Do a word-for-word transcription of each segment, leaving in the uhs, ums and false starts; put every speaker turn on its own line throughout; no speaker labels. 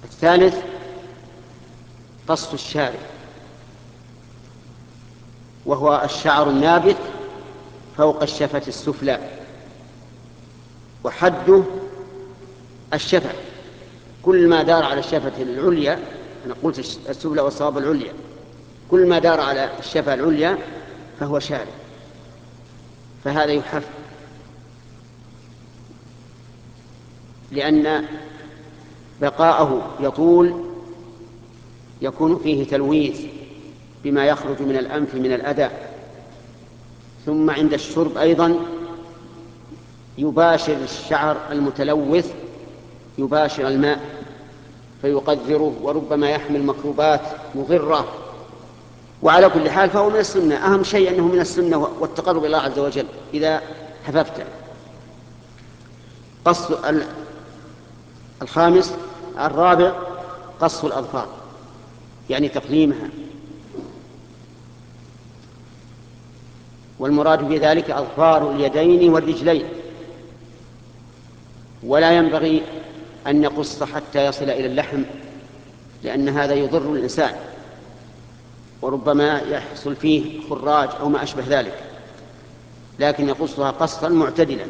الثالث قص الشارب، وهو الشعر النابت فوق الشفة السفلى، وحده الشفة، كل ما دار على الشفة العليا، أنا قلت السفلى والصواب العليا، كل ما دار على الشفة العليا فهو شارب، فهذا يحف، لأن بقاءه يطول يكون فيه تلويث بما يخرج من الأنف من الأذى، ثم عند الشرب أيضا يباشر الشعر المتلوث يباشر الماء فيقذره، وربما يحمل ميكروبات مضرة. وعلى كل حال فهو من السنة، أهم شيء أنه من السنة والتقرب إلى الله عز وجل إذا حففت. قص الخامس الرابع قص الأظفار، يعني تقليمها، والمراد بذلك أظفار اليدين والرجلين، ولا ينبغي أن يقص حتى يصل إلى اللحم، لأن هذا يضر الإنسان وربما يحصل فيه خراج أو ما أشبه ذلك، لكن يقصها قصا معتدلا.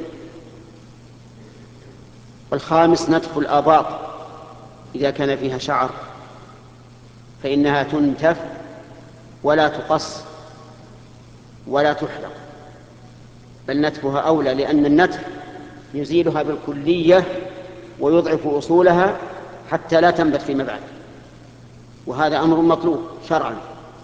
والخامس نتف الآباط إذا كان فيها شعر، فإنها تنتف ولا تقص ولا تحلق، بل نتفها أولى، لأن النتف يزيلها بالكلية ويضعف أصولها حتى لا تنبت فيما بعد، وهذا أمر مطلوب شرعا.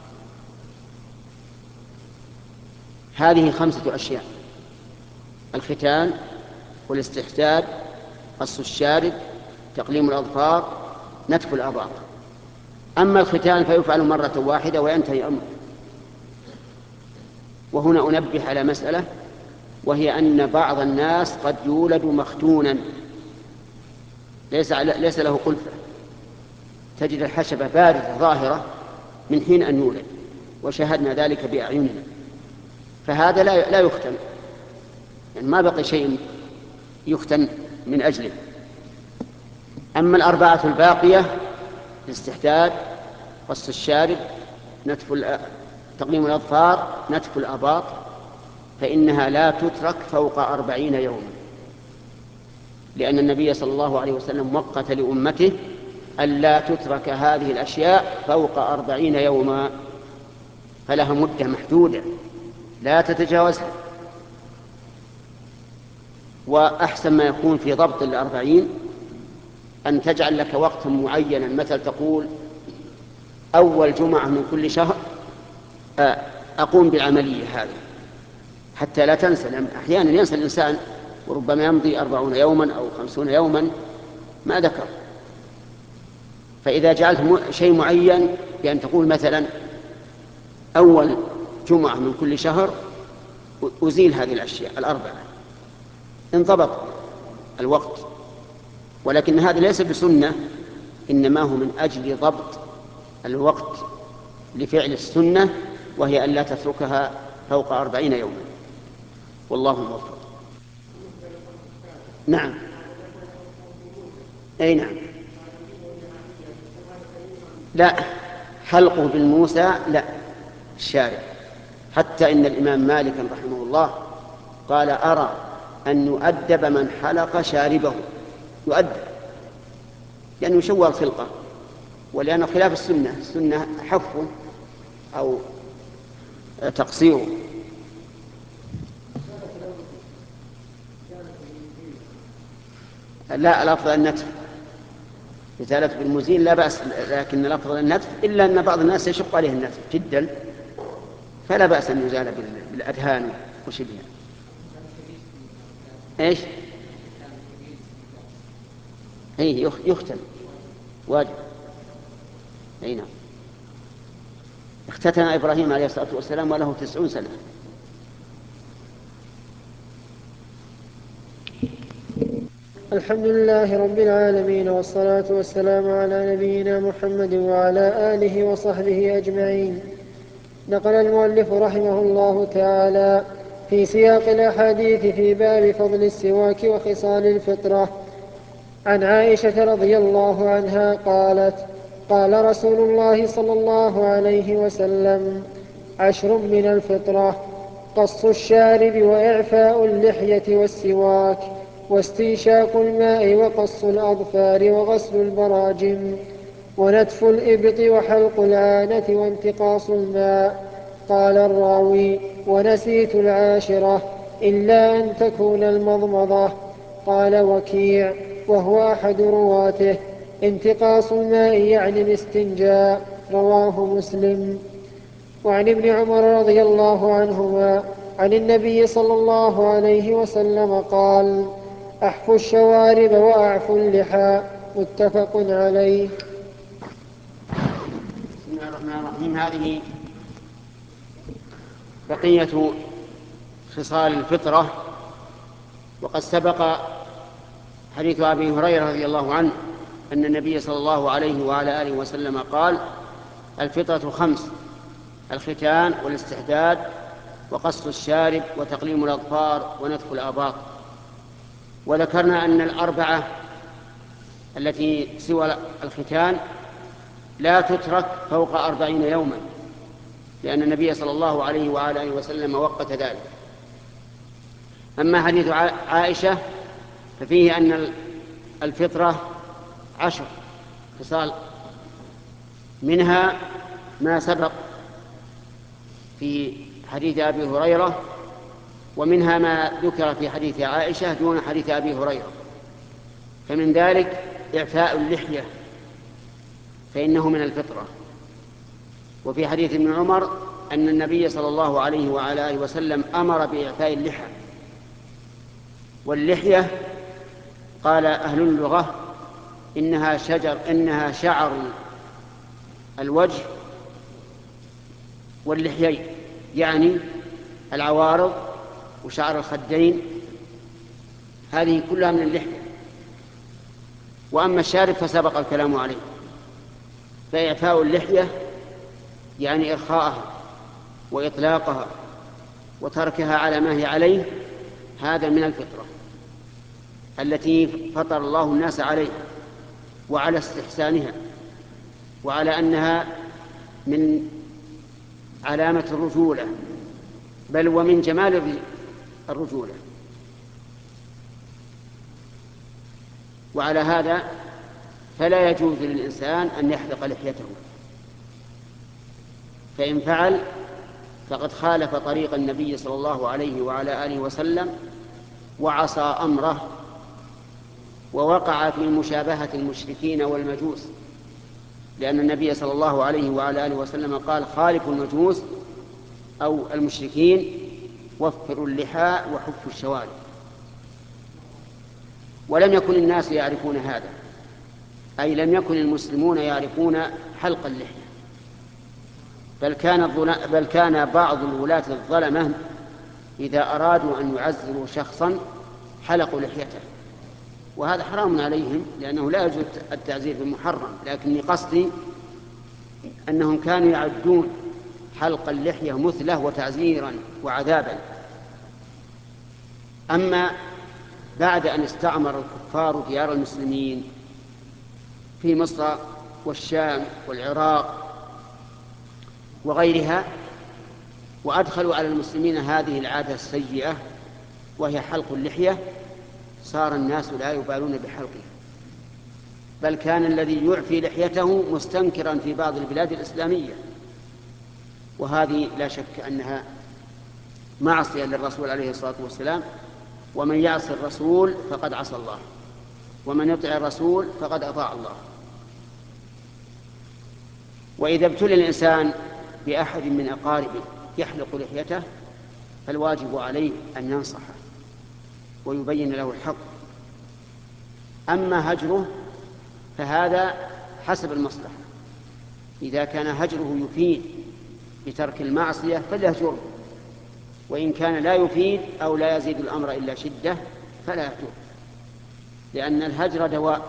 هذه خمسة أشياء: الختان والاستحداد، قص الشارب، تقليم الأظفار، نتف الآباط. أما الختان فيفعل مرة واحدة وينتهي أمره. وهنا أنبه على مسألة، وهي أن بعض الناس قد يولد مختونا ليس, ليس له قلفة، تجد الحشبة باردة ظاهرة من حين أن يولد، وشاهدنا ذلك بأعيننا، فهذا لا, لا يختن، يعني ما بقي شيء يختن من أجله. أما الأربعة الباقية: الاستحداد، قص الشارب، نتف تقليم الأظفار، نتف الآباط، فإنها لا تترك فوق أربعين يوما، لأن النبي صلى الله عليه وسلم وقت لأمته ألا تترك هذه الأشياء فوق أربعين يوما، فلها مدة محدودة لا تتجاوزها. وأحسن ما يكون في ضبط الأربعين أن تجعل لك وقتا معينا، مثل تقول أول جمعة من كل شهر أقوم بالعملية هذه، حتى لا تنسى، لأن أحيانا ينسى الإنسان وربما يمضي أربعون يوما أو خمسون يوما ما ذكر. فإذا جعلت شيء معين بأن تقول مثلا أول جمعة من كل شهر أزيل هذه الأشياء الأربعة، انضبط الوقت. ولكن هذا ليس بسنة، إنما هو من أجل ضبط الوقت لفعل السنة، وهي أن لا تتركها فوق أربعين يوما، والله موفق. نعم، أي نعم. لا، حلقه بالموسى لا، الشارع. حتى إن الإمام مالك رحمه الله قال: أرى أن يؤدب من حلق شاربه، يؤدب لأنه يشوه الخلقة، ولأنه خلاف السنة، السنة حفه أو تقصيره. لا، الأفضل النتف، إزالة بالمزيل لا بأس، لكن الأفضل النتف، إلا أن بعض الناس يشق عليه النتف جدا، فلا بأس أن يزال بالأدهان وشبهها. إيش؟ إيه، يختم واجب. أي نعم. اختتن إبراهيم عليه الصلاة والسلام وله تسعون سنة.
الحمد لله رب العالمين، والصلاة والسلام على نبينا محمد وعلى آله وصحبه أجمعين. نقل المؤلف رحمه الله تعالى في سياق الأحاديث في باب فضل السواك وخصال الفطرة عن عائشة رضي الله عنها قالت: قال رسول الله صلى الله عليه وسلم: عشر من الفطرة: قص الشارب، وإعفاء اللحية، والسواك، واستنشاق الماء، وقص الأظفار، وغسل البراجم، ونتف الإبط، وحلق العانة، وانتقاص الماء. قال الراوي: ونسيت العاشرة إلا أن تكون المضمضة. قال وكيع وهو أحد رواته: انتقاص الماء يعني الاستنجاء. رواه مسلم. وعن ابن عمر رضي الله عنهما عن النبي صلى الله عليه وسلم قال: أحفوا الشوارب وأعفوا اللحى. متفق عليه.
بسم الله الرحمن الرحيم. هذه بقية خصال الفطرة. وقد سبق حديث أبي هريرة رضي الله عنه أن النبي صلى الله عليه وعلى آله وسلم قال: الفطرة خمس: الختان، والاستحداد، وقص الشارب، وتقليم الأظفار، ونتف الآباط. وذكرنا أن الأربعة التي سوى الختان لا تترك فوق أربعين يوما، لأن النبي صلى الله عليه وعلى آله وسلم وقت ذلك. أما حديث عائشة ففيه أن الفطرة عشر خصال، منها ما سبق في حديث أبي هريرة، ومنها ما ذكر في حديث عائشة دون حديث أبي هريرة. فمن ذلك إعفاء اللحية، فإنه من الفطرة. وفي حديث ابن عمر أن النبي صلى الله عليه وعلى آله وسلم أمر بإعفاء اللحى. واللحية قال أهل اللغة إنها شجر إنها شعر الوجه واللحيين، يعني العوارض وشعر الخدين، هذه كلها من اللحية. وأما الشارب فسبق الكلام عليه. فإعفاء اللحية يعني إرخاءها وإطلاقها وتركها على ما هي عليه، هذا من الفطرة التي فطر الله الناس عليها وعلى استحسانها، وعلى أنها من علامة الرجولة، بل ومن جمال الرجولة. وعلى هذا فلا يجوز للإنسان أن يحلق لحيته، فإن فعل فقد خالف طريق النبي صلى الله عليه وعلى آله وسلم وعصى أمره، ووقع في مشابهة المشركين والمجوس، لأن النبي صلى الله عليه وعلى آله وسلم قال: خالفوا المجوس أو المشركين وفروا اللحى وحفوا الشوارب. ولم يكن الناس يعرفون هذا، أي لم يكن المسلمون يعرفون حلق اللحية، بل كان, بل كان بعض الولاة الظلمة إذا أرادوا أن يعزلوا شخصا حلقوا لحيته، وهذا حرام عليهم، لأنه لا يجوز التعزير بالمحرم. لكن قصدي أنهم كانوا يعدون حلق اللحية مثله وتعزيرا وعذابا. أما بعد أن استعمر الكفار ديار المسلمين في مصر والشام والعراق وغيرها، وأدخلوا على المسلمين هذه العادة السيئة وهي حلق اللحية، صار الناس لا يبالون بحلقه، بل كان الذي يعفي لحيته مستنكرا في بعض البلاد الإسلامية، وهذه لا شك أنها معصية للرسول عليه الصلاة والسلام. ومن يعصي الرسول فقد عصى الله، ومن يطع الرسول فقد أطاع الله. وإذا ابتلي الإنسان بأحد من أقاربه يحلق لحيته فالواجب عليه أن ينصحه ويبين له الحق. أما هجره فهذا حسب المصلحة، إذا كان هجره يفيد بترك المعصية فليهجره، وإن كان لا يفيد أو لا يزيد الأمر إلا شدة فلا يهجره، لأن الهجر دواء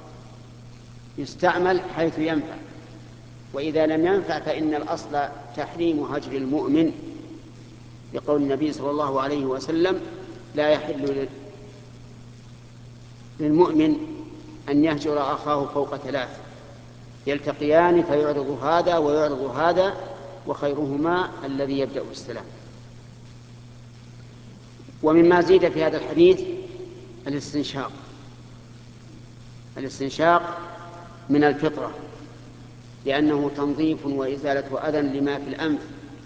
يستعمل حيث ينفع، وإذا لم ينفع فإن الأصل تحريم هجر المؤمن، لقول النبي صلى الله عليه وسلم: لا يحل للمؤمن أن يهجر أخاه فوق ثلاث يلتقيان فيعرض هذا ويعرض هذا وخيرهما الذي يبدأ بالسلام. ومما زيد في هذا الحديث الاستنشاق الاستنشاق من الفطرة، لأنه تنظيف وإزالة أذى لما في الأنف،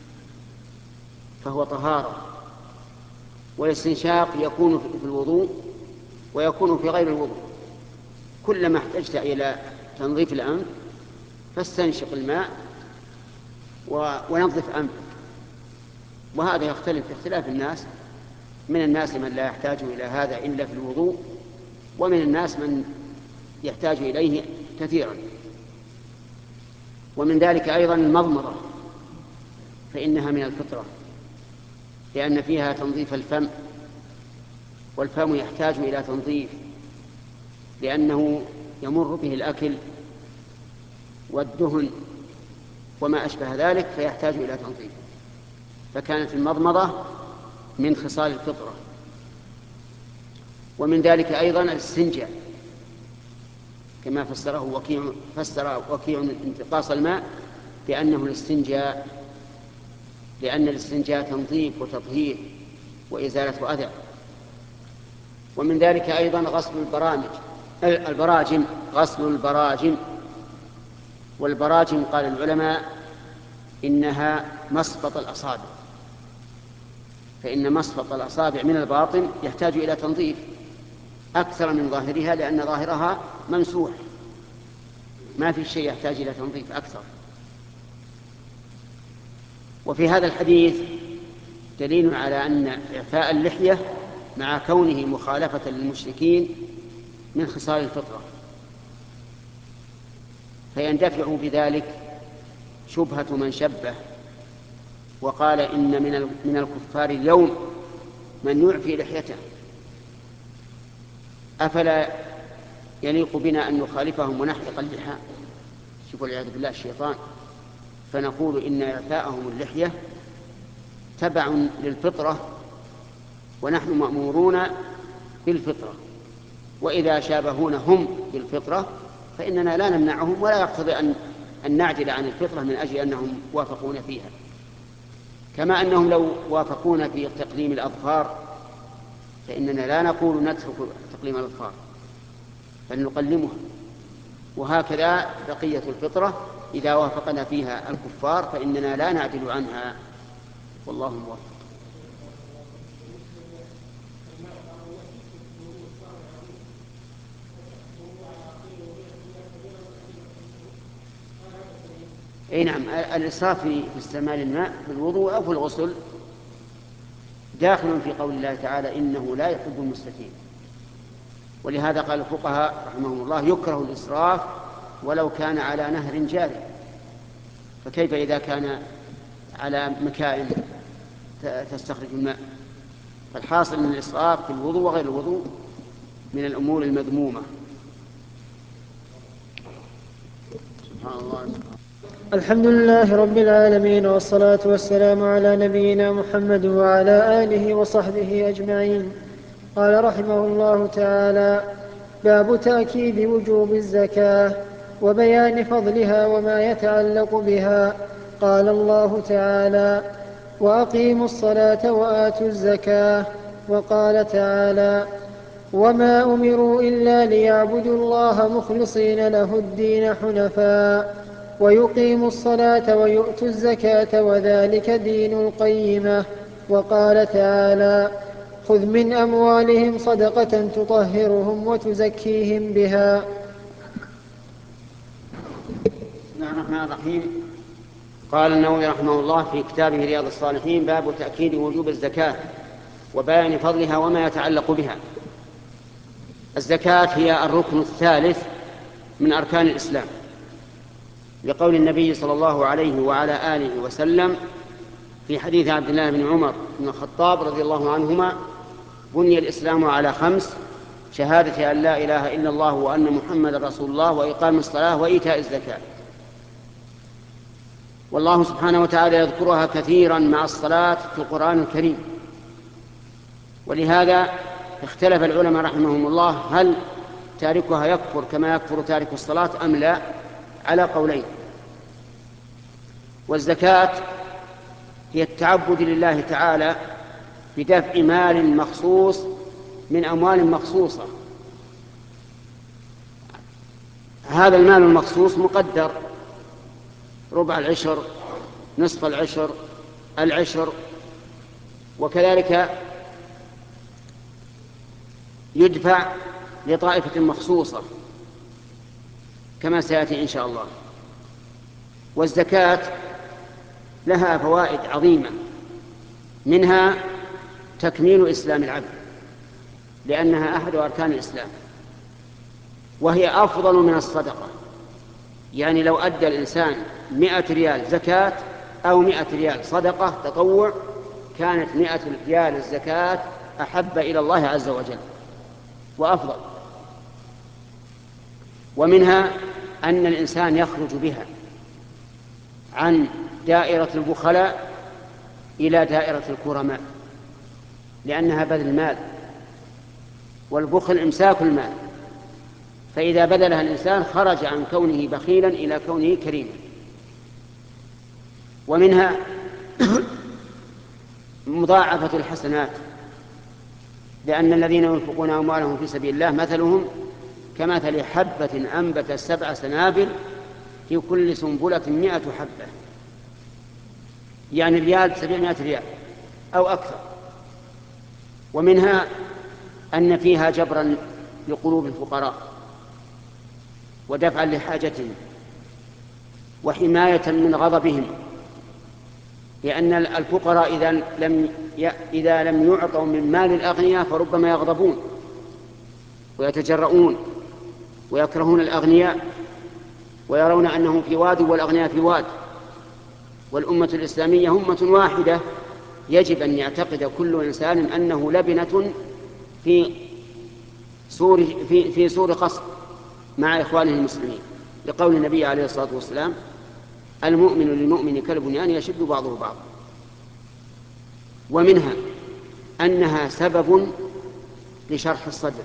فهو طهارة. والاستنشاق يكون في الوضوء ويكون في غير الوضوء. كلما احتجت إلى تنظيف الأنف فاستنشق الماء ونظف أنفك. وهذا يختلف باختلاف الناس، من الناس من لا يحتاج إلى هذا إلا في الوضوء، ومن الناس من يحتاج إليه كثيرا. ومن ذلك أيضا المضمضة، فإنها من الفطرة، لأن فيها تنظيف الفم، والفم يحتاج إلى تنظيف لأنه يمر به الأكل والدهن وما أشبه ذلك، فيحتاج إلى تنظيف. فكانت المضمضة من خصال الفطرة. ومن ذلك أيضا الاستنجاء، كما فسره وكيع فسر وكيع انتقاص الماء بأنه الاستنجاء، لأن الاستنجاء تنظيف وتطهير وإزالة أذى. ومن ذلك أيضا غسل البرامج البراجم غسل البراجم والبراجم قال العلماء إنها مصفط الأصابع، فإن مصفط الأصابع من الباطن يحتاج إلى تنظيف أكثر من ظاهرها، لأن ظاهرها ممسوح، ما في شيء يحتاج إلى تنظيف أكثر. وفي هذا الحديث دليل على أن إعفاء اللحية مع كونه مخالفة للمشركين من خصال الفطرة، فيندفع بذلك شبهة من شبه وقال إن من الكفار اليوم من يعفي لحيته، أفلا يليق بنا أن نخالفهم ونحلق اللحى؟ شوفوا والعياذ بالله الشيطان. فنقول إن إعفاءهم اللحية تبع للفطرة، ونحن مأمورون بالفطرة، وإذا شابهون هم بالفطرة فإننا لا نمنعهم، ولا يقتضي أن أن نعدل عن الفطرة من أجل أنهم وافقون فيها. كما أنهم لو وافقون في تقليم الأظفار فإننا لا نقول نترك تقليم الأظفار بل نقلمها. وهكذا بقية الفطرة إذا وافقنا فيها الكفار فإننا لا نعدل عنها، والله موفق. أي نعم، الإسراف في استعمال الماء في الوضوء أو في الغسل داخل في قول الله تعالى إنه لا يحب المسرفين. ولهذا قال الفقهاء رحمهم الله يكره الإسراف ولو كان على نهر جاري، فكيف إذا كان على مكائن تستخرج الماء؟ فالحاصل أن الإسراف في الوضوء وغير الوضوء من الأمور المذمومة. سبحان الله.
الحمد لله رب العالمين، والصلاة والسلام على نبينا محمد وعلى آله وصحبه أجمعين. قال رحمه الله تعالى: باب تأكيد وجوب الزكاة وبيان فضلها وما يتعلق بها. قال الله تعالى: وأقيموا الصلاة وآتوا الزكاة. وقال تعالى: وما أمروا إلا ليعبدوا الله مخلصين له الدين حنفاء ويقيموا الصلاة ويؤتوا الزكاة وذلك دين القيمة. وقال تعالى: خذ من أموالهم صدقة تطهرهم وتزكيهم بها.
بسم الله الرحمن الرحيم. قال النووي رحمه الله في كتابه رياض الصالحين: باب تأكيد وجوب الزكاة وبيان فضلها وما يتعلق بها. الزكاة هي الركن الثالث من أركان الإسلام، لقول النبي صلى الله عليه وعلى آله وسلم في حديث عبد الله بن عمر بن الخطاب رضي الله عنهما: بني الإسلام على خمس: شهادة أن لا إله إلا الله وأن محمد رسول الله وإقام الصلاة وإيتاء الزكاة. والله سبحانه وتعالى يذكرها كثيرا مع الصلاة في القرآن الكريم. ولهذا اختلف العلماء رحمهم الله هل تاركها يكفر كما يكفر تارك الصلاة أم لا؟ على قولين. والزكاة هي التعبد لله تعالى بدفع مال مخصوص من أموال مخصوصة. هذا المال المخصوص مقدر: ربع العشر، نصف العشر، العشر، وكذلك يدفع لطائفة مخصوصة كما سيأتي إن شاء الله. والزكاة لها فوائد عظيمة، منها تكميل إسلام العبد لأنها أحد أركان الإسلام، وهي أفضل من الصدقة. يعني لو أدى الإنسان مئة ريال زكاة أو مئة ريال صدقة تطوع كانت مئة ريال الزكاة أحب إلى الله عز وجل وأفضل. ومنها أن الإنسان يخرج بها عن دائرة البخلاء إلى دائرة الكرماء، لأنها بذل المال، والبخل إمساك المال، فإذا بذلها الإنسان خرج عن كونه بخيلا إلى كونه كريما. ومنها مضاعفة الحسنات، لأن الذين ينفقون أموالهم في سبيل الله مثلهم كمثل حبة أنبتت سبع سنابل في كل سنبلة مئة حبة، يعني ريال سبعمائة ريال أو أكثر. ومنها أن فيها جبرا لقلوب الفقراء ودفعا لحاجتهم وحماية من غضبهم، لأن الفقراء إذا لم إذا لم يعطوا من مال الأغنياء فربما يغضبون ويتجرؤون ويكرهون الأغنياء ويرون أنهم في واد والأغنياء في واد. والأمة الإسلامية أمة واحدة، يجب أن يعتقد كل إنسان أنه لبنة في سور في في سور قصر مع إخوانه المسلمين، لقول النبي عليه الصلاة والسلام: المؤمن للمؤمن كالبنيان يشد بعضه بعضا. ومنها أنها سبب لشرح الصدر،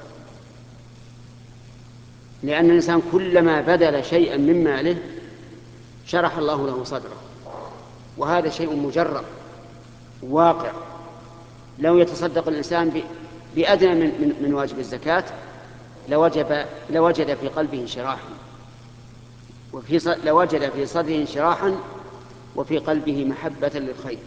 لأن الإنسان كلما بذل شيئا من ماله شرح الله له صدره، وهذا شيء مجرب واقع. لو يتصدق الإنسان بأدنى من, من, من واجب الزكاة لوجب لوجد في قلبه انشراحا، وفي لوجد في صدره انشراحا وفي قلبه محبة للخير.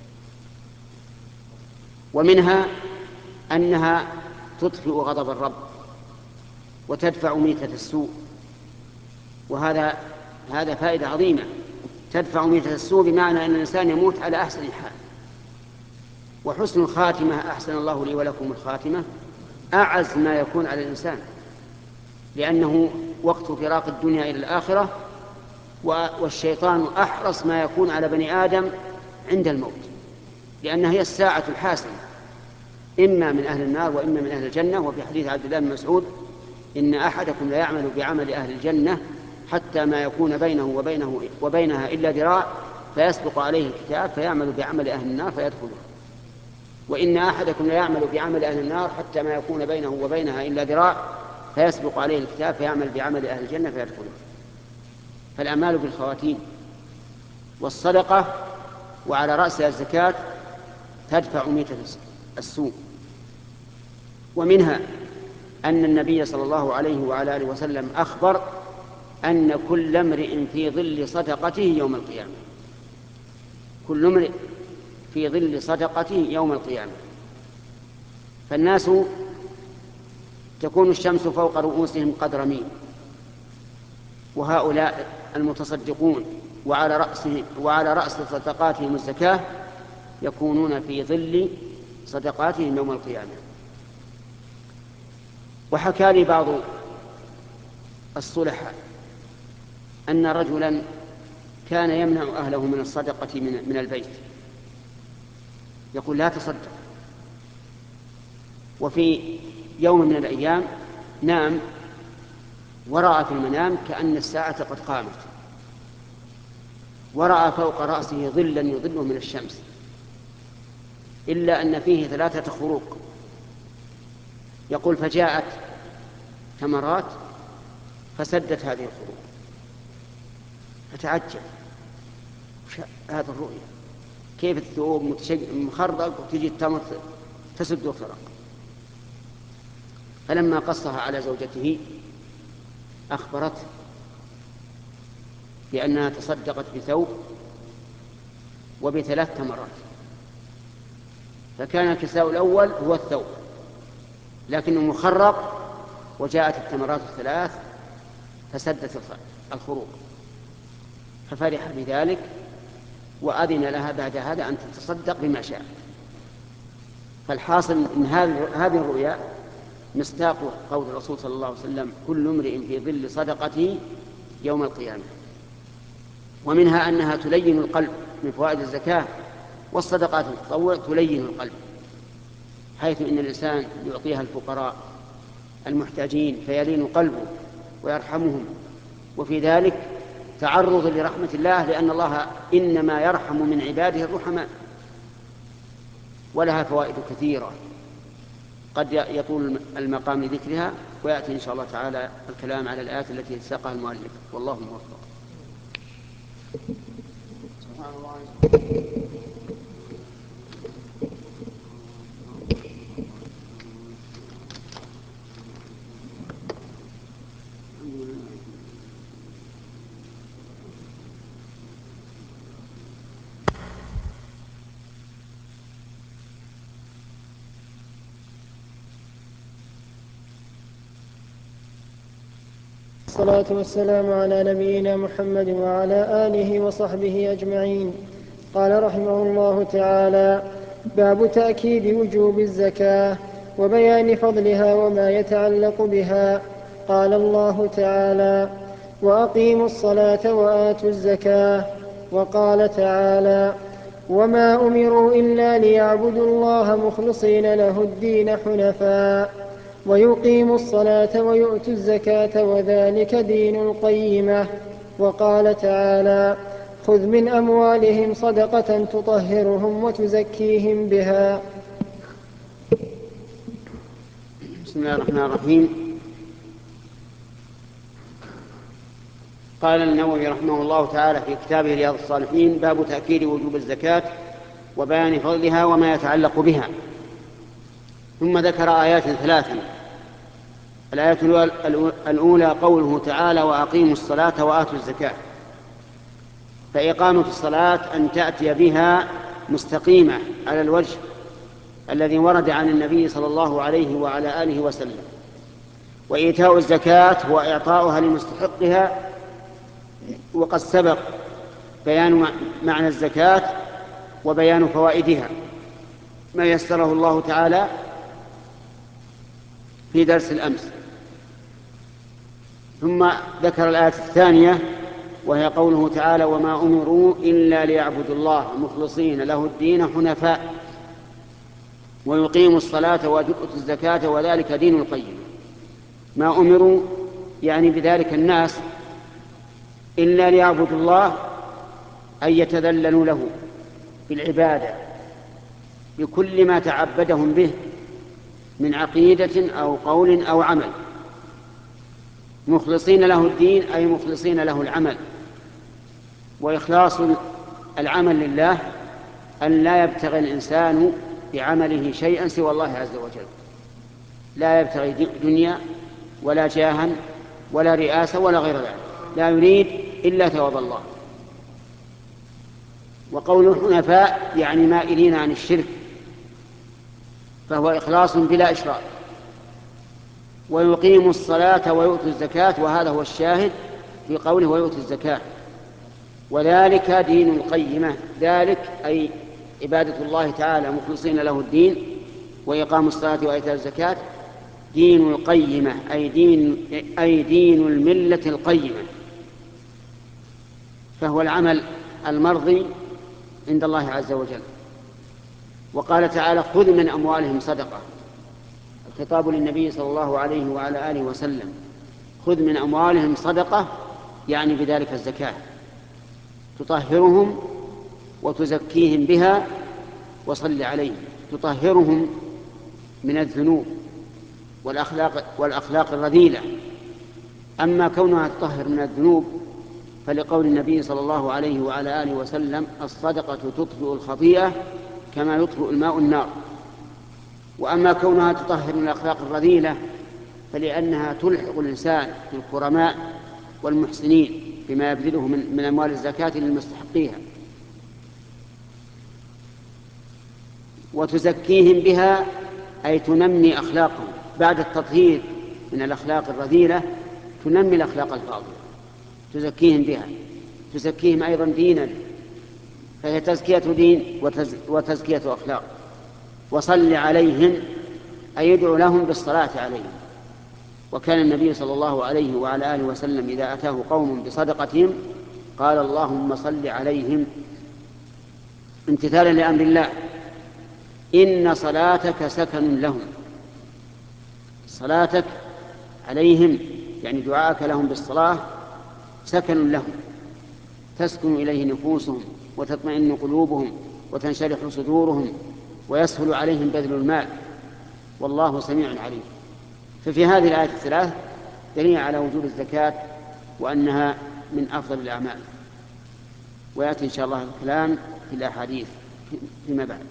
ومنها أنها تطفئ غضب الرب وتدفع ميتة السوء، وهذا هذا فائدة عظيمة. تدفع ميتة السوء بمعنى أن الإنسان يموت على أحسن الحال. وحسن الخاتمة، أحسن الله لي ولكم الخاتمة، أعز ما يكون على الإنسان، لأنه وقت فراق الدنيا إلى الآخرة، والشيطان أحرص ما يكون على بني آدم عند الموت، لأنها هي الساعة الحاسمة، إما من أهل النار وإما من أهل الجنة. وفي حديث عبد الله بن مسعود: إن أحدكم لا يعمل بعمل أهل الجنة حتى ما يكون بينه وبينه وبينها إلا ذراع فيسبق عليه الكتاب فيعمل بعمل أهل النار فيدخله، وإن أحدكم لا يعمل بعمل أهل النار حتى ما يكون بينه وبينها إلا ذراع فيسبق عليه الكتاب فيعمل بعمل أهل الجنة فيدخله. فالأعمال بالخواتيم. والصدقة وعلى رأسها الزكاة تدفع ميتة السوء. ومنها أن النبي صلى الله عليه وعلى آله وسلم أخبر أن كل امرئ في ظل صدقته يوم القيامة، كل امرئ في ظل صدقته يوم القيامة. فالناس تكون الشمس فوق رؤوسهم قدر ميل، وهؤلاء المتصدقون وعلى رأسهم وعلى رأس صدقاتهم الزكاة يكونون في ظل صدقاتهم يوم القيامة. وحكى لي بعض الصلحاء أن رجلا كان يمنع أهله من الصدقة من البيت، يقول: لا تصدق. وفي يوم من الأيام نام ورأى في المنام كأن الساعة قد قامت، ورأى فوق رأسه ظلا يظله من الشمس، إلا أن فيه ثلاثة خروق. يقول: فجاءت تمرات فسدت هذه الخروج. فتعجب هذا الرؤيا، كيف الثوب مخرق وتجي التمر تسد وترق. فلما قصها على زوجته أخبرته بأنها تصدقت بثوب وبثلاث تمرات، فكان الكساء الأول هو الثوب لكنه مخرق، وجاءت التمرات الثلاث فسدت الخروق، ففرح بذلك وأذن لها بعد هذا أن تتصدق بما شاء. فالحاصل أن هذه الرؤيا مصداق قول الرسول صلى الله عليه وسلم: كل امرئ في ظل صدقته يوم القيامة. ومنها أنها تلين القلب، من فوائد الزكاة والصدقات التطوع تلين القلب، حيث إن الإنسان يعطيها الفقراء المحتاجين فيلين قلبه ويرحمهم، وفي ذلك تعرض لرحمة الله، لأن الله إنما يرحم من عباده الرحماء. ولها فوائد كثيرة قد يطول المقام لذكرها، ويأتي إن شاء الله تعالى الكلام على الآيات التي ساقها المؤلف، والله موفق. سبحان الله.
والصلاة والسلام على نبينا محمد وعلى آله وصحبه أجمعين. قال رحمه الله تعالى: باب تأكيد وجوب الزكاة وبيان فضلها وما يتعلق بها. قال الله تعالى: وأقيموا الصلاة وآتوا الزكاة. وقال تعالى: وما أمروا إلا ليعبدوا الله مخلصين له الدين حنفاء ويقيموا الصلاة ويؤتوا الزكاة وذلك دين القيمة. وقال تعالى: خذ من أموالهم صدقة تطهرهم وتزكيهم بها.
بسم الله الرحمن الرحيم. قال النووي رحمه الله تعالى في كتابه رياض الصالحين: باب تأكيد وجوب الزكاة وبيان فضلها وما يتعلق بها. ثم ذكر آيات ثلاثا. الآية الأولى قوله تعالى: وأقيموا الصلاة وآتوا الزكاة. فإقامة الصلاة أن تأتي بها مستقيمة على الوجه الذي ورد عن النبي صلى الله عليه وعلى آله وسلم. وإيتاء الزكاة هو إعطاؤها لمستحقها، وقد سبق بيان معنى الزكاة وبيان فوائدها ما يسره الله تعالى في درس الأمس. ثم ذكر الآية الثانية وهي قوله تعالى: وما أمروا إلا ليعبدوا الله مخلصين له الدين حنفاء ويقيموا الصلاة ويؤتوا الزكاة وذلك دين القيم. ما أمروا يعني بذلك الناس إلا ليعبدوا الله، أن يتذللوا له بالعبادة بكل ما تعبدهم به من عقيدة أو قول أو عمل، مخلصين له الدين أي مخلصين له العمل. وإخلاص العمل لله أن لا يبتغي الإنسان بعمله شيئا سوى الله عز وجل، لا يبتغي دنيا ولا جاها ولا رئاسة ولا غير ذلك، لا يريد إلا ثواب الله. وقول حنفاء يعني مائلين عن الشرك، فهو إخلاص بلا إشراك. ويقيموا الصلاة ويؤتوا الزكاة، وهذا هو الشاهد في قوله ويؤتوا الزكاة، وذلك دين القيمة. ذلك أي عبادة الله تعالى مخلصين له الدين وإقام الصلاة وإيتاء الزكاة دين القيمة، أي دين, أي دين الملة القيمة، فهو العمل المرضي عند الله عز وجل. وقال تعالى: خذ من أموالهم صدقة، الخطاب للنبي صلى الله عليه وعلى آله وسلم. خذ من أموالهم صدقة يعني بذلك الزكاة، تطهرهم وتزكيهم بها وصل عليهم. تطهرهم من الذنوب والأخلاق, والأخلاق الرذيلة. أما كونها تطهر من الذنوب فلقول النبي صلى الله عليه وعلى آله وسلم: الصدقة تطفئ الخطيئة كما يطفئ الماء النار. وأما كونها تطهر من الأخلاق الرذيلة فلأنها تلحق الإنسان بالكرماء والمحسنين بما يبذله من, من أموال الزكاة للمستحقيها، وتزكيهم بها أي تنمي أخلاقهم بعد التطهير من الأخلاق الرذيلة، تنمي الأخلاق الفاضلة، تزكيهم بها، تزكيهم أيضا دينا، فهي تزكية دين وتزكية أخلاق. وصل عليهم أي يدعو لهم بالصلاة عليهم. وكان النبي صلى الله عليه وعلى آله وسلم إذا أتاه قوم بصدقتهم قال: اللهم صل عليهم، امتثالا لأمر الله: إن صلاتك سكن لهم. صلاتك عليهم يعني دعاءك لهم بالصلاة سكن لهم، تسكن إليه نفوسهم وتطمئن قلوبهم وتنشرح صدورهم ويسهل عليهم بذل المال، والله سميع عليم. ففي هذه الآية الثلاث دليل على وجوب الزكاة وأنها من أفضل الأعمال. ويأتي إن شاء الله الكلام في الأحاديث فيما بعد.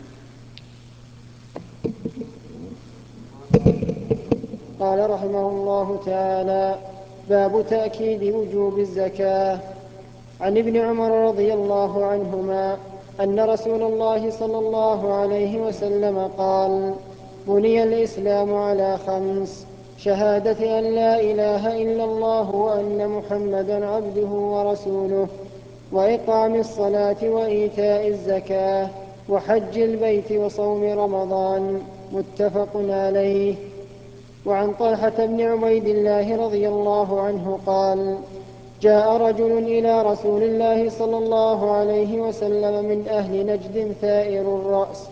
قال رحمه الله تعالى: باب تأكيد وجوب الزكاة. عن ابن عمر رضي الله عنهما أن رسول الله صلى الله عليه وسلم قال: بني الإسلام على خمس: شهادة أن لا إله إلا الله وأن محمدا عبده ورسوله، وإقام الصلاة وإيتاء الزكاة، وحج البيت وصوم رمضان. متفق عليه. وعن طلحة بن عبيد الله رضي الله عنه قال: جاء رجل إلى رسول الله صلى الله عليه وسلم من أهل نجد ثائر الرأس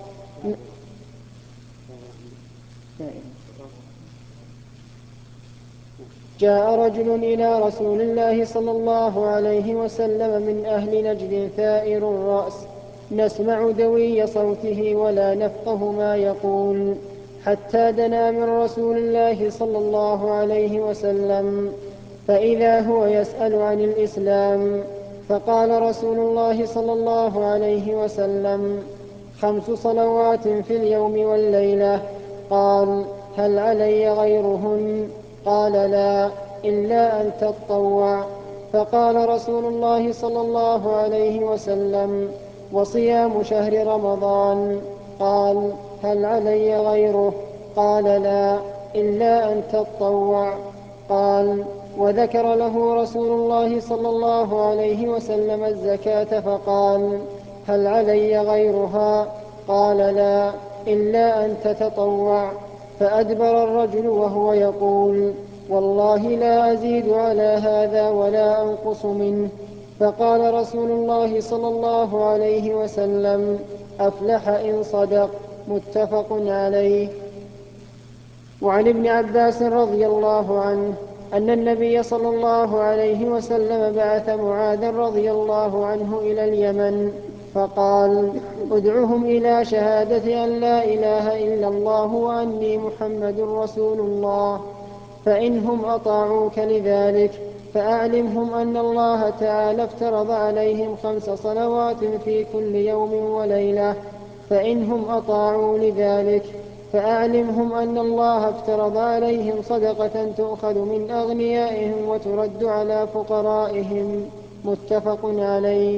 جاء رجل إلى رسول الله صلى الله عليه وسلم من أهل نجد ثائر الرأس، نسمع دوي صوته ولا نفقه ما يقول، حتى دنا من رسول الله صلى الله عليه وسلم، فإذا هو يسأل عن الإسلام، فقال رسول الله صلى الله عليه وسلم: خمس صلوات في اليوم والليلة. قال: هل علي غيرهن؟ قال: لا، إلا أن تطوع. فقال رسول الله صلى الله عليه وسلم: وصيام شهر رمضان. قال: هل علي غيره؟ قال: لا، إلا أن تطوع. قال: وذكر له رسول الله صلى الله عليه وسلم الزكاة فقال: هل علي غيرها؟ قال: لا، إلا أن تتطوع. فأدبر الرجل وهو يقول: والله لا أزيد على هذا ولا أنقص منه. فقال رسول الله صلى الله عليه وسلم: أفلح إن صدق. متفق عليه. وعن ابن عباس رضي الله عنه أن النبي صلى الله عليه وسلم بعث معاذا رضي الله عنه إلى اليمن فقال: ادعهم إلى شهادة أن لا إله إلا الله وأني محمد رسول الله، فإنهم أطاعوك لذلك فأعلمهم أن الله تعالى افترض عليهم خمس صلوات في كل يوم وليلة، فإنهم أطاعوا لذلك فأعلمهم أن الله افترض عليهم صدقة تؤخذ من أغنيائهم وترد على فقرائهم. متفق عليه.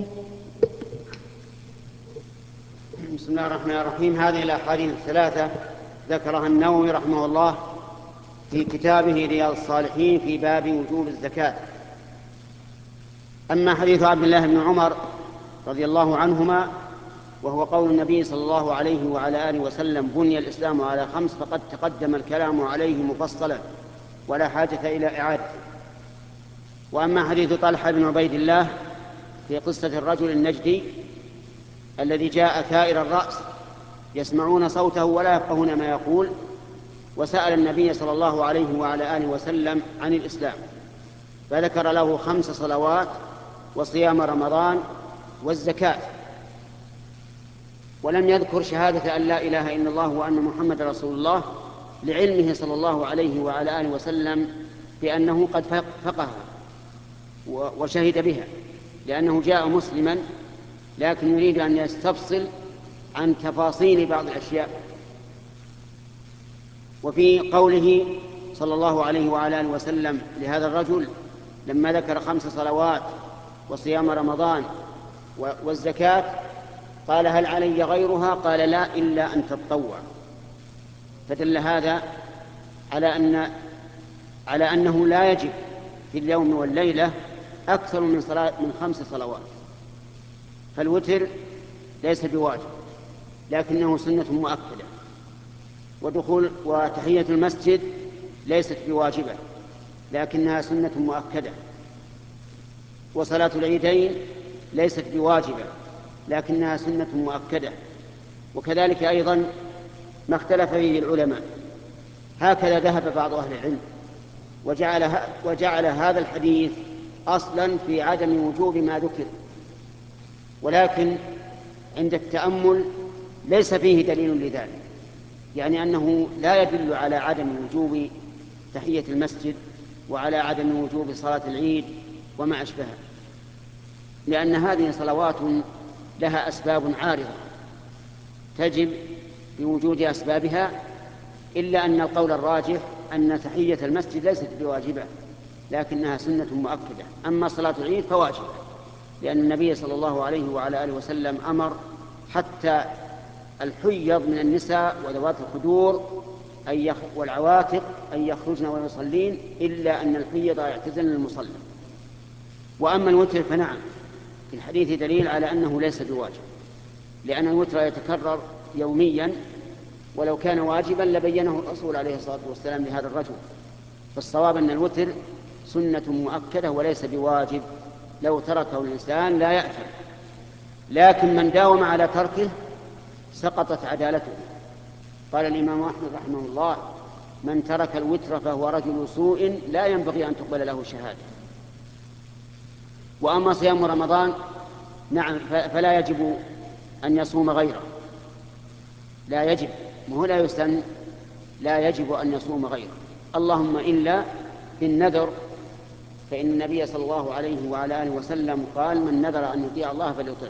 بسم الله الرحمن الرحيم. هذه الأحاديث الثلاثة ذكرها النووي رحمه الله في كتابه رياض الصالحين في باب وجوب الزكاة. أما حديث عبد الله بن عمر رضي الله عنهما وهو قول النبي صلى الله عليه وعلى آله وسلم: بني الإسلام على خمس، فقد تقدم الكلام عليه مفصلا ولا حاجة إلى إعادة. وأما حديث طلحة بن عبيد الله في قصة الرجل النجدي الذي جاء ثائر الرأس يسمعون صوته ولا يفقهون ما يقول، وسأل النبي صلى الله عليه وعلى آله وسلم عن الإسلام، فذكر له خمس صلوات وصيام رمضان والزكاة، ولم يذكر شهادة أن لا إله إلا الله وأن محمد رسول الله، لعلمه صلى الله عليه وعلى آله وسلم بأنه قد فقهها وشهد بها، لأنه جاء مسلما لكن يريد أن يستفصل عن تفاصيل بعض الأشياء. وفي قوله صلى الله عليه وعلى آله وسلم لهذا الرجل لما ذكر خمس صلوات وصيام رمضان والزكاة قال: هل علي غيرها؟ قال: لا، إلا أن تتطوع. فدل هذا على أن على أنه لا يجب في اليوم والليلة أكثر من صلاة من خمس صلوات. فالوتر ليس بواجب لكنه سنة مؤكدة، ودخول وتحية المسجد ليست بواجبة لكنها سنة مؤكدة، وصلاة العيدين ليست بواجبة لكنها سنة مؤكدة، وكذلك أيضا ما اختلف فيه العلماء. هكذا ذهب بعض أهل العلم وجعل, وجعل هذا الحديث أصلا في عدم وجوب ما ذكر، ولكن عند التأمل ليس فيه دليل لذلك، يعني أنه لا يدل على عدم وجوب تحية المسجد وعلى عدم وجوب صلاة العيد وما أشبهها، لأن هذه صلوات لها أسباب عارضة تجب بوجود أسبابها، إلا أن القول الراجح أن تحية المسجد ليست بواجبة لكنها سنة مؤكدة. أما صلاة العيد فواجبة، لأن النبي صلى الله عليه وعلى آله وسلم أمر حتى الحيض من النساء وذوات الخدور والعواتق أن يخرجن ويصلين، إلا أن الحيض يعتزلن المصلى. وأما الوتر فنعم في الحديث دليل على أنه ليس بواجب، لأن الوتر يتكرر يوميا، ولو كان واجبا لبينه الرسول عليه الصلاة والسلام لهذا الرجل. فالصواب أن الوتر سنة مؤكدة وليس بواجب، لو تركه الإنسان لا يأثم، لكن من داوم على تركه سقطت عدالته. قال الإمام أحمد رحمه الله: من ترك الوتر فهو رجل سوء لا ينبغي أن تقبل له شهادة. وأما صيام رمضان نعم فلا يجب أن يصوم غيره، لا يجب، وهو لا يسن، لا يجب أن يصوم غيره، اللهم إلا في النذر، فإن النبي صلى الله عليه وعلى آله وسلم قال: من نذر أن يطيع الله فليطيعه.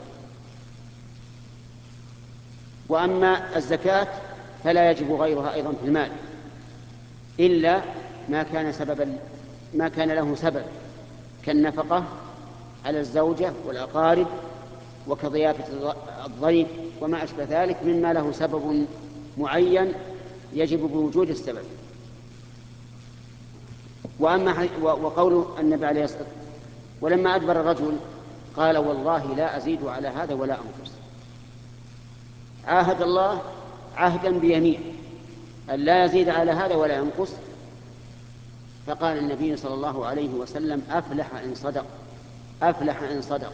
وأما الزكاة فلا يجب غيرها أيضا في المال، إلا ما كان سببا ما كان له سبب كالنفقة على الزوجة والأقارب وكضيافة الضيف وما أشبه ذلك مما له سبب معين يجب بوجود السبب. وأما وقول النبي عليه الصلاة والسلام: ولما أدبر الرجل قال: والله لا أزيد على هذا ولا أنقص. عاهد الله عهدا بيمين أن لا يزيد على هذا ولا ينقص، فقال النبي صلى الله عليه وسلم: أفلح إن صدق، أفلح إن صدق.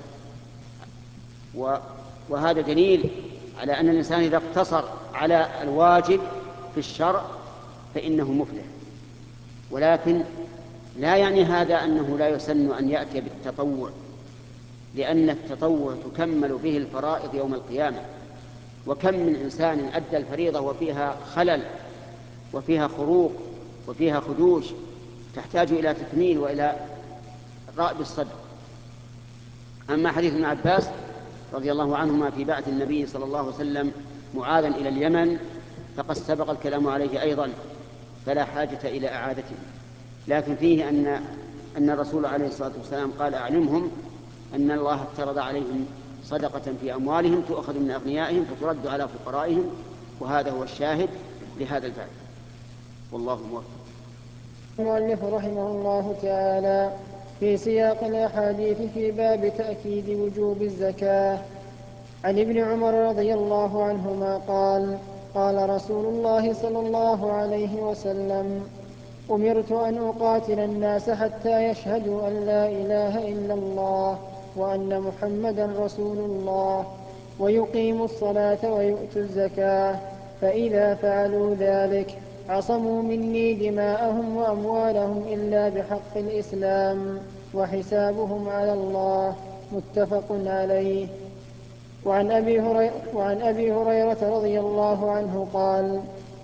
وهذا دليل على أن الإنسان إذا اقتصر على الواجب في الشرع فإنه مفلح، ولكن لا يعني هذا أنه لا يسن أن يأتي بالتطوع، لأن التطوع تكمل به الفرائض يوم القيامة. وكم من إنسان أدى الفريضة وفيها خلل وفيها خروق وفيها خدوش تحتاج إلى تكميل وإلى رأب الصدر. أما حديث ابن عباس رضي الله عنهما في بعث النبي صلى الله عليه وسلم معاذا إلى اليمن فقد سبق الكلام عليه أيضا، فلا حاجة إلى إعادته، لكن فيه أن أن الرسول عليه الصلاة والسلام قال: أعلمهم أن الله افترض عليهم صدقة في أموالهم تؤخذ من أغنيائهم فترد على فقرائهم، وهذا هو الشاهد لهذا الباب، والله موفق.
المؤلف رحمه الله تعالى في سياق الأحاديث في باب تأكيد وجوب الزكاة. عن ابن عمر رضي الله عنهما قال: قال رسول الله صلى الله عليه وسلم: أمرت أن أقاتل الناس حتى يشهدوا أن لا إله إلا الله وأن محمدا رسول الله ويقيموا الصلاة ويؤتوا الزكاة، فإذا فعلوا ذلك عصموا مني دماءهم وأموالهم إلا بحق الإسلام وحسابهم على الله. متفق عليه. وعن أبي هريرة, وعن أبي هريرة رضي الله عنه قال: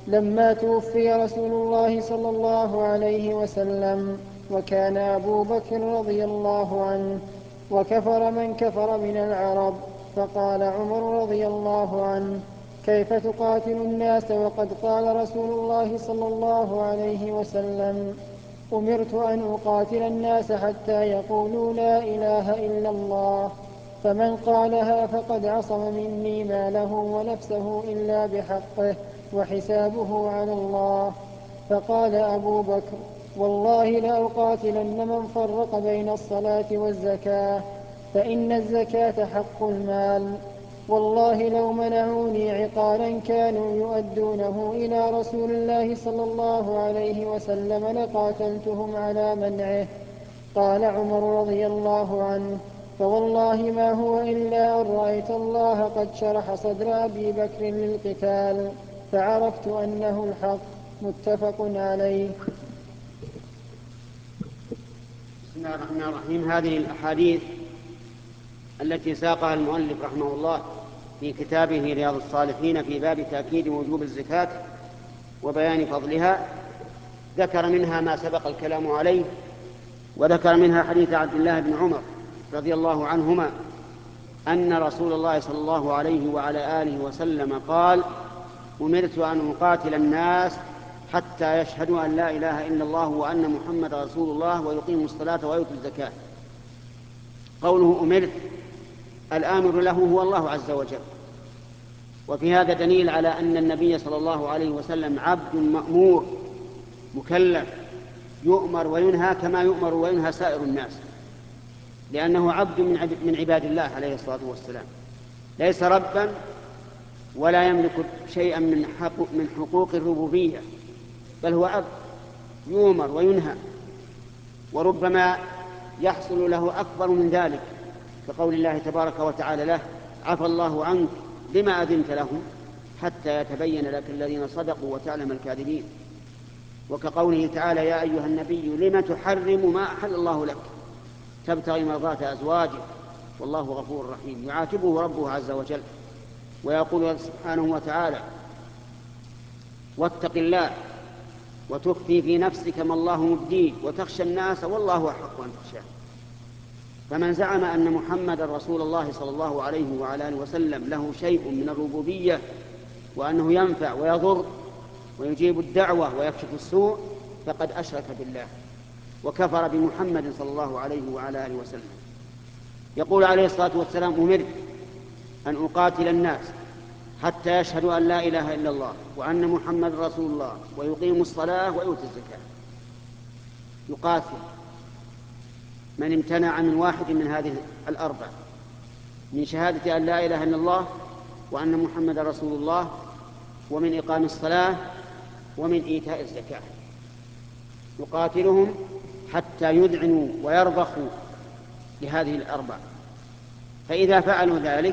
لما توفي رسول الله صلى الله عليه وسلم، وكان أبو بكر رضي الله عنه، وكفر من كفر من العرب. فقال عمر رضي الله عنه: كيف تقاتل الناس وقد قال رسول الله صلى الله عليه وسلم: أمرت أن أقاتل الناس حتى يقولوا لا إله إلا الله، فمن قالها فقد عصم مني ماله ونفسه إلا بحقه، وحسابه على الله. فقال أبو بكر: والله لأقاتلن من فرق بين الصلاة والزكاة، فإن الزكاة حق المال. والله لو منعوني عقالا كانوا يؤدونه إلى رسول الله صلى الله عليه وسلم لقاتلتهم على منعه. قال عمر رضي الله عنه: فوالله ما هو إلا أن رأيت الله قد شرح صدر أبي بكر للقتال، فعرفت أنه الحق. متفق عليه.
بسم الله الرحمن الرحيم. هذه الأحاديث التي ساقها المؤلف رحمه الله في كتابه رياض الصالحين في باب تأكيد وجوب الزكاة وبيان فضلها، ذكر منها ما سبق الكلام عليه، وذكر منها حديث عبد الله بن عمر رضي الله عنهما أن رسول الله صلى الله عليه وعلى آله وسلم قال: أمرت أن أقاتل الناس حتى يشهدوا أن لا إله إلا الله وأن محمد رسول الله ويقيموا الصلاة ويؤتوا الزكاة. قوله أمرت، الآمر له هو الله عز وجل، وفي هذا دليل على أن النبي صلى الله عليه وسلم عبد مأمور مكلف يؤمر وينهى كما يؤمر وينهى سائر الناس، لأنه عبد من عباد الله عليه الصلاة والسلام، ليس ربا ولا يملك شيئا من حقوق الربوبية، بل هو عبد يؤمر وينهى، وربما يحصل له أكبر من ذلك، كقول الله تبارك وتعالى له: عفى الله عنك لما أذنت لهم حتى يتبين لك الذين صدقوا وتعلم الكاذبين. وكقوله تعالى: يا أيها النبي لم تحرم ما أحل الله لك تبتغي مرضات أزواجك والله غفور رحيم. يعاتبه ربه عز وجل ويقول سبحانه وتعالى: واتق الله وتخفي في نفسك ما الله مبديه وتخشى الناس والله أحق أن تخشاه. فمن زعم أن محمد رسول الله صلى الله عليه وعلى آله وسلم له شيء من الربوبية وأنه ينفع ويضر ويجيب الدعوة ويكشف السوء فقد أشرك بالله وكفر بمحمد صلى الله عليه وعلى آله وسلم. يقول عليه الصلاة والسلام: أمرت أن أقاتل الناس حتى يشهدوا أن لا إله إلا الله وأن محمد رسول الله ويقيموا الصلاة ويؤتوا الزكاة. يقاتل من امتنع من واحد من هذه الأربع، من شهادة أن لا إله إلا الله وأن محمد رسول الله ومن إقام الصلاة ومن إيتاء الزكاة. يقاتلهم حتى يذعنوا ويرضخوا لهذه الأربع، فإذا فعلوا ذلك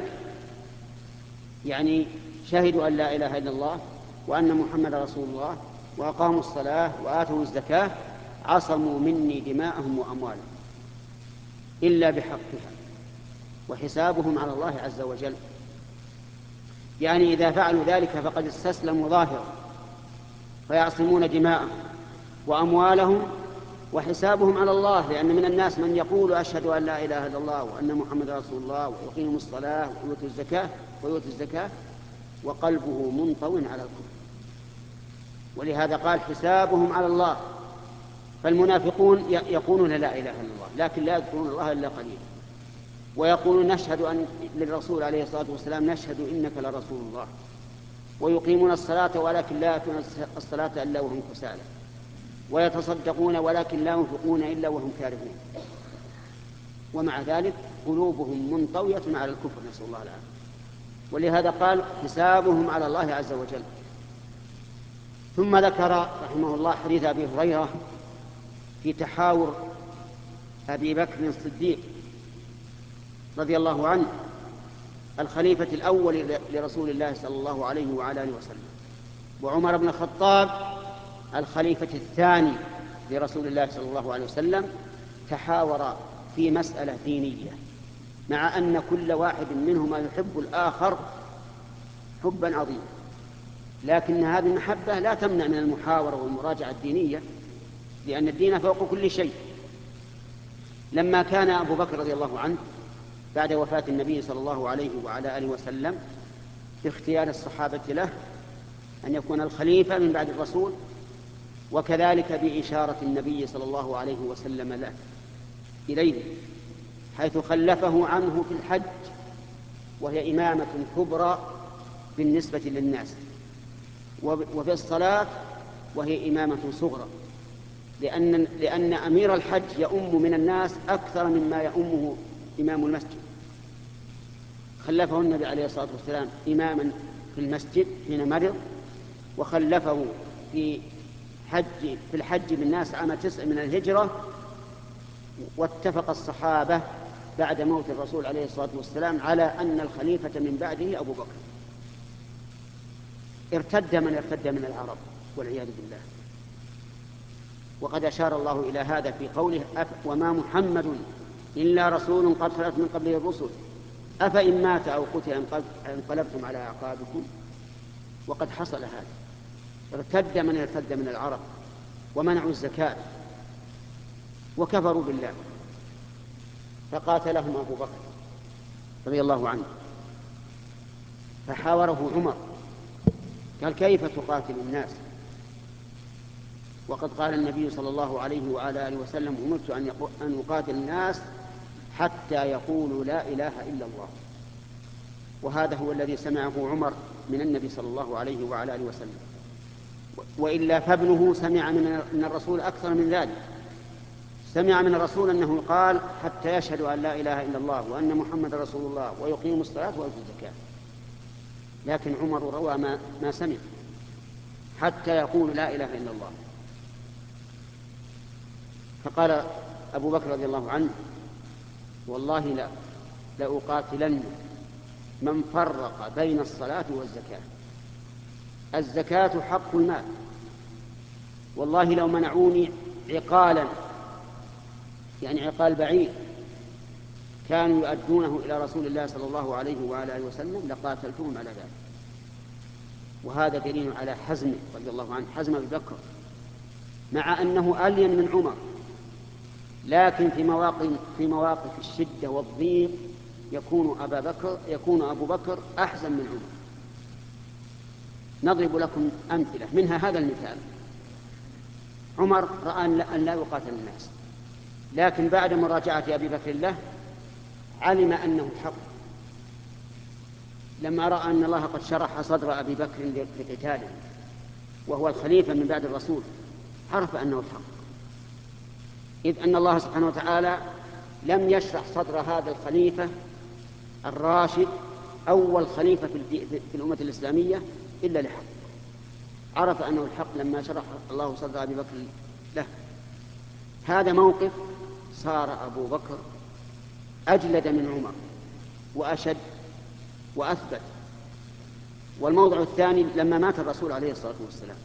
يعني شهدوا أن لا إله إلا الله وأن محمد رسول الله وأقاموا الصلاة وآتوا الزكاة عصموا مني دماءهم وأموالهم إلا بحقها وحسابهم على الله عز وجل. يعني إذا فعلوا ذلك فقد استسلموا ظاهرا فيعصمون دماءهم وأموالهم وحسابهم على الله، لأن من الناس من يقول: أشهد أن لا إله إلا الله وأن محمد رسول الله ويقيم الصلاة ويؤتي الزكاة ويؤتي الزكاة وقلبه منطو على الكفر. ولهذا قال: حسابهم على الله. فالمنافقون يقولون لا إله إلا الله لكن لا يذكرون الله إلا قليلا، ويقولون نشهد أن للرسول عليه الصلاة والسلام: نشهد إنك لرسول الله، ويقيمون الصلاة ولكن لا يأتون الصلاة إلا وهم كسالى، ويتصدقون ولكن لا ينفقون إلا وهم كارهون، ومع ذلك قلوبهم منطوية على الكفر، نسأل الله العافية. ولهذا قال: حسابهم على الله عز وجل. ثم ذكر رحمه الله حديث أبي هريرة في تحاور أبي بكر الصديق رضي الله عنه الخليفة الأول لرسول الله صلى الله عليه وعلى آله وسلم، وعمر بن الخطاب الخليفة الثاني لرسول الله صلى الله عليه وسلم، تحاورا في مسألة دينية، مع أن كل واحد منهما يحب الآخر حبا عظيما، لكن هذه المحبة لا تمنع من المحاورة والمراجعة الدينية، لأن الدين فوق كل شيء. لما كان أبو بكر رضي الله عنه بعد وفاة النبي صلى الله عليه وعلى آله وسلم باختيار الصحابة له أن يكون الخليفة من بعد الرسول، وكذلك بإشارة النبي صلى الله عليه وسلم له إليه، حيث خلفه عنه في الحج، وهي إمامة كبرى بالنسبة للناس، وفي الصلاة وهي إمامة صغرى، لأن, لأن أمير الحج يؤم من الناس أكثر مما يؤمه إمام المسجد. خلفه النبي عليه الصلاة والسلام إماما في المسجد حين مرض، وخلفه في حج في الحج بالناس عام تسع من الهجرة. واتفق الصحابة بعد موت الرسول عليه الصلاة والسلام على أن الخليفة من بعده أبو بكر. ارتد من ارتد من العرب والعياذ بالله. وقد أشار الله إلى هذا في قوله: وما محمد إلا رسول قد خلت من قبله الرسل أفإن مات أو قتل انقلبتم على أعقابكم. وقد حصل هذا، ارتد من ارتد من العرب ومنعوا الزكاة وكفروا بالله، فقاتلهم أبو بكر رضي الله عنه، فحاوره عمر قال: كيف تقاتل الناس وقد قال النبي صلى الله عليه وعلى آله وسلم: أمرت أن أقاتل الناس حتى يقولوا لا إله إلا الله. وهذا هو الذي سمعه عمر من النبي صلى الله عليه وعلى آله وسلم، وإلا فابنه سمع من الرسول أكثر من ذلك. سمع من الرسول أنه قال: حتى يشهدوا أن لا إله إلا الله وأن محمد رسول الله ويقيموا الصلاة ويؤتوا الزكاة. لكن عمر روى ما, ما سمع، حتى يقول لا إله إلا الله. فقال أبو بكر رضي الله عنه: والله لا لأقاتلن من فرق بين الصلاة والزكاة. الزكاة حق المال، والله لو منعوني عقالا، يعني عقال بعيد كانوا يؤدونه إلى رسول الله صلى الله عليه وعلى آله وسلم لقاتلتهم على ذلك. وهذا دليل على حزمه رضي الله عنه، حزم أبي بكر، مع أنه ألين من عمر، لكن في مواقف في مواقف الشدة والضيق يكون أبا بكر يكون أبو بكر أحزم من عمر. نضرب لكم أمثلة منها هذا المثال: عمر رأى أن لا يقاتل الناس، لكن بعد مراجعة أبي بكر له علم أنه حق. لما رأى أن الله قد شرح صدر أبي بكر لقتاله وهو الخليفة من بعد الرسول، عرف أنه الحق، إذ أن الله سبحانه وتعالى لم يشرح صدر هذا الخليفة الراشد أول خليفة في الأمة الإسلامية إلا لحق. عرف أنه الحق لما شرح الله صدر أبي بكر له. هذا موقف صار أبو بكر أجلد من عمر وأشد وأثبت. والموضع الثاني: لما مات الرسول عليه الصلاة والسلام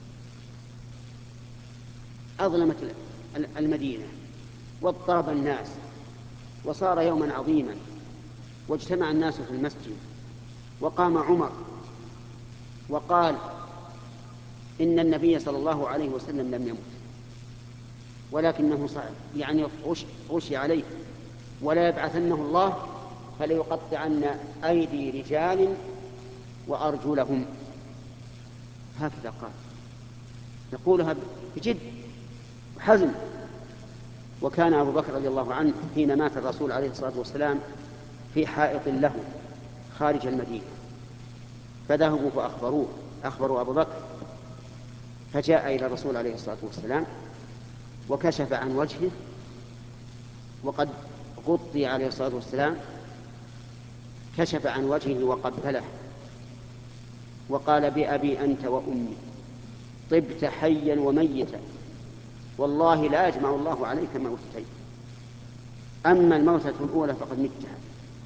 أظلمت المدينة واضطرب الناس، وصار يوما عظيما، واجتمع الناس في المسجد، وقام عمر وقال: إن النبي صلى الله عليه وسلم لم يمت، ولكنه صعب، يعني غشي عليه، ولا يبعثنه الله فليقطعن أيدي رجال وأرجلهم. هكذا قال، يقولها بجد وحزم. وكان أبو بكر رضي الله عنه حين مات الرسول عليه الصلاة والسلام في حائط له خارج المدينة، فذهبوا فأخبروه أخبروا أبو بكر، فجاء إلى الرسول عليه الصلاة والسلام وكشف عن وجهه، وقد غطي عليه الصلاة والسلام، كشف عن وجهه وقبله وقال: بأبي أنت وأمي طبت حيا وميتا، والله لا يجمع الله عليك موتتين، أما الموتة الأولى فقد متها.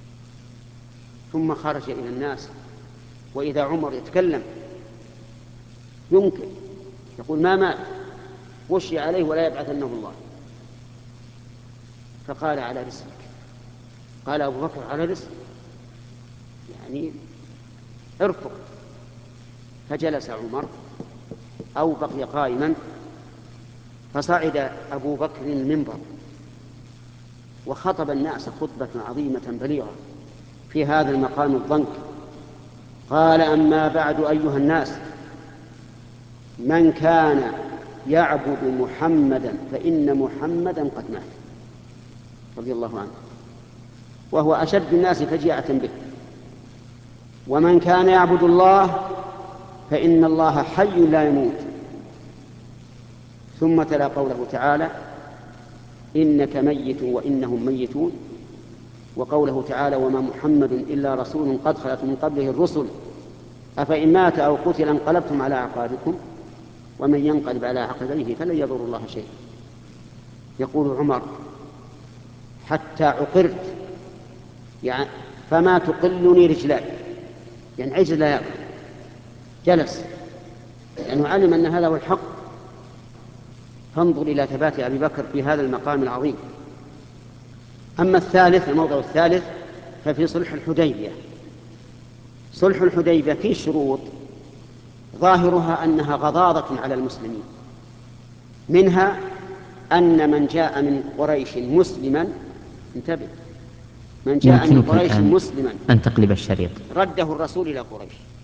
ثم خرج إلى الناس، وإذا عمر يتكلم ينكر، يقول: ما مات، غشي عليه ولا يبعثنه الله. فقال: على رسلك. قال أبو بكر: على رسلك، يعني ارفق. فجلس عمر أو بقي قائما، فصعد أبو بكر المنبر وخطب الناس خطبة عظيمة بليغة في هذا المقام الضنك. قال: أما بعد أيها الناس، من كان يعبد محمدا فإن محمدا قد مات، رضي الله عنه، وهو أشد الناس فجيعة به. ومن كان يعبد الله فإن الله حي لا يموت. ثم تلا قوله تعالى: إنك ميت وإنهم ميتون. وقوله تعالى: وما محمد إلا رسول قد خلت من قبله الرسل أفإن مات أو قتل انقلبتم على أعقابكم ومن ينقلب على عقبيه فلن يضر الله شيئا. يقول عمر: حتى عقرت، يعني فما تقلني رجلاي، يعني عجز لا يأكل. جلس لأنه يعني علم أن هذا هو الحق. فانظر إلى ثبات أبي بكر في هذا المقام العظيم. أما الثالث، الموضع الثالث، ففي صلح الحديبية. صلح الحديبية فيه شروط ظاهرها أنها غضاضة على المسلمين، منها أن من جاء من قريش مسلما، انتبه، من جاء من قريش مسلما
أن تقلب الشريط
رده الرسول إلى قريش،